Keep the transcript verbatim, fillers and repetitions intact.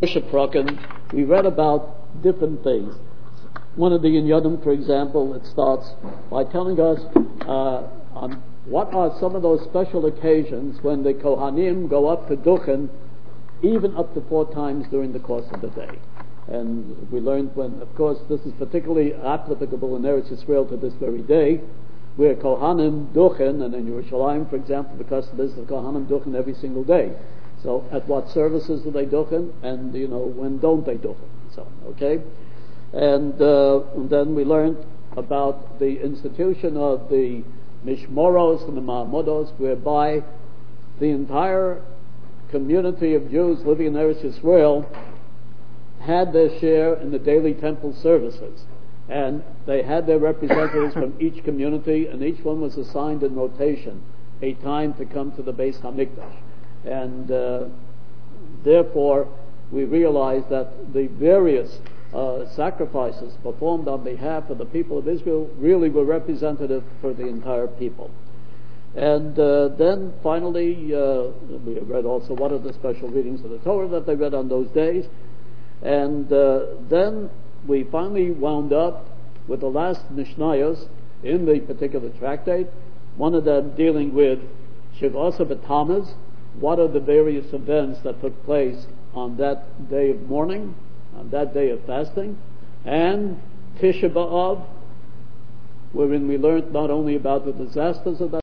Prakim, we read about different things. One of the Inyanim, for example, it starts by telling us uh, on what are some of those special occasions when the Kohanim go up to Duchen, even up to four times during the course of the day. And we learned when, of course, this is particularly applicable in Eretz Yisrael to this very day, where Kohanim Duchen, and in Yerushalayim, for example, because of this, the Kohanim Duchen every single day. So, at what services do they Duchen, and, you know, when don't they Duchen, and so on, okay? And, uh, and then we learned about the institution of the Mishmoros and the Ma'amodos, whereby the entire community of Jews living in Eretz Yisrael had their share in the daily temple services. And they had their representatives from each community, and each one was assigned in rotation a time to come to the Beis HaMikdash. And uh, therefore, we realize that the various uh, sacrifices performed on behalf of the people of Israel really were representative for the entire people. And uh, then finally, uh, we read also what are the special readings of the Torah that they read on those days. And uh, then we finally wound up with the last Mishnayos in the particular tractate, one of them dealing with Shivasa B'Tammuz, what are the various events that took place on that day of mourning, on that day of fasting, and Tisha B'Av, wherein we learned not only about the disasters of that